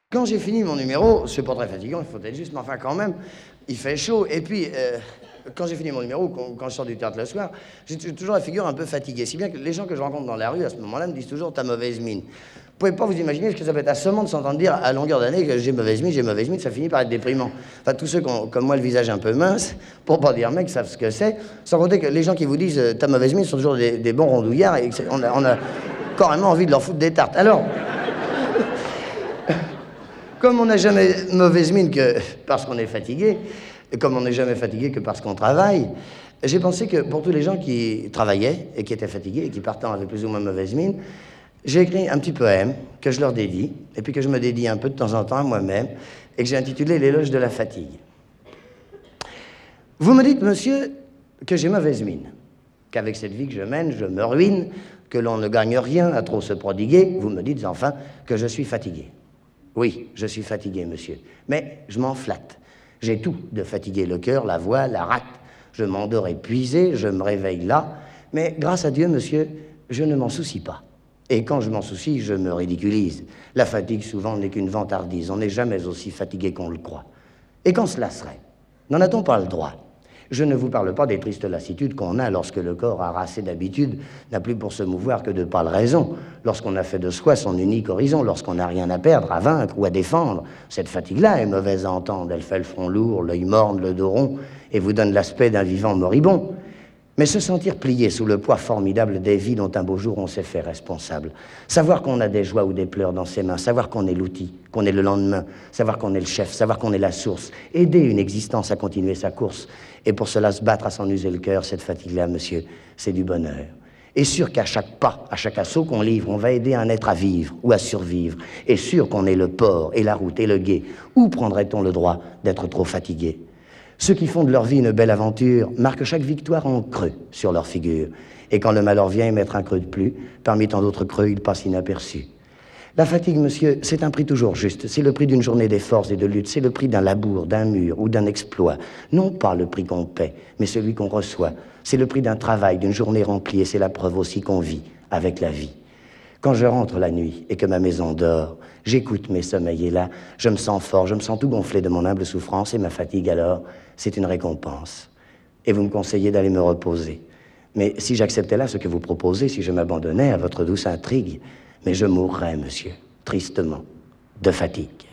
Quand j'ai fini mon numéro, c'est pas très fatigant, il faut être juste, mais enfin quand même, il fait chaud. Et puis, quand j'ai fini mon numéro, quand je sors du théâtre le soir, j'ai toujours la figure un peu fatiguée. Si bien que les gens que je rencontre dans la rue, à ce moment-là, me disent toujours « t'as mauvaise mine ». Vous pouvez pas vous imaginer ce que ça peut être assommant de s'entendre dire à longueur d'année que j'ai mauvaise mine, ça finit par être déprimant. Enfin, tous ceux qui ont, comme moi, le visage un peu mince, pour pas dire mec, savent ce que c'est. Sans compter que les gens qui vous disent « t'as mauvaise mine » sont toujours des bons rondouillards et on a carrément envie de leur foutre des tartes. Alors... Comme on n'a jamais mauvaise mine que parce qu'on est fatigué, et comme on n'est jamais fatigué que parce qu'on travaille, j'ai pensé que pour tous les gens qui travaillaient et qui étaient fatigués et qui partant avec plus ou moins mauvaise mine, j'ai écrit un petit poème que je leur dédie, et puis que je me dédie un peu de temps en temps à moi-même, et que j'ai intitulé « L'éloge de la fatigue ». Vous me dites, monsieur, que j'ai mauvaise mine, qu'avec cette vie que je mène, je me ruine, que l'on ne gagne rien à trop se prodiguer. Vous me dites enfin que je suis fatigué. Oui, je suis fatigué, monsieur, mais je m'en flatte. J'ai tout de fatigué, le cœur, la voix, la rate. Je m'endors épuisé, je me réveille là, mais grâce à Dieu, monsieur, je ne m'en soucie pas. Et quand je m'en soucie, je me ridiculise. La fatigue, souvent, n'est qu'une vantardise. On n'est jamais aussi fatigué qu'on le croit. Et quand cela serait, n'en a-t-on pas le droit? Je ne vous parle pas des tristes lassitudes qu'on a lorsque le corps harassé d'habitude n'a plus pour se mouvoir que de pâles raisons, lorsqu'on a fait de soi son unique horizon, lorsqu'on n'a rien à perdre, à vaincre ou à défendre. Cette fatigue-là est mauvaise à entendre, elle fait le front lourd, l'œil morne, le dos rond, et vous donne l'aspect d'un vivant moribond. Mais se sentir plié sous le poids formidable des vies dont un beau jour on s'est fait responsable, savoir qu'on a des joies ou des pleurs dans ses mains, savoir qu'on est l'outil, qu'on est le lendemain, savoir qu'on est le chef, savoir qu'on est la source, aider une existence à continuer sa course, et pour cela se battre à s'en user le cœur, cette fatigue-là, monsieur, c'est du bonheur. Et sûr qu'à chaque pas, à chaque assaut qu'on livre, on va aider un être à vivre ou à survivre. Et sûr qu'on est le port et la route et le gué. Où prendrait-on le droit d'être trop fatigué? Ceux qui font de leur vie une belle aventure marquent chaque victoire en creux sur leur figure. Et quand le malheur vient y mettre un creux de plus, parmi tant d'autres creux, il passe inaperçu. La fatigue, monsieur, c'est un prix toujours juste. C'est le prix d'une journée d'efforts et de lutte. C'est le prix d'un labour, d'un mur ou d'un exploit. Non pas le prix qu'on paie, mais celui qu'on reçoit. C'est le prix d'un travail, d'une journée remplie, et c'est la preuve aussi qu'on vit avec la vie. Quand je rentre la nuit et que ma maison dort, j'écoute mes sommeils et là, je me sens fort, je me sens tout gonflé de mon humble souffrance et ma fatigue alors, c'est une récompense. Et vous me conseillez d'aller me reposer. Mais si j'acceptais là ce que vous proposez, si je m'abandonnais à votre douce intrigue, mais je mourrais, monsieur, tristement, de fatigue.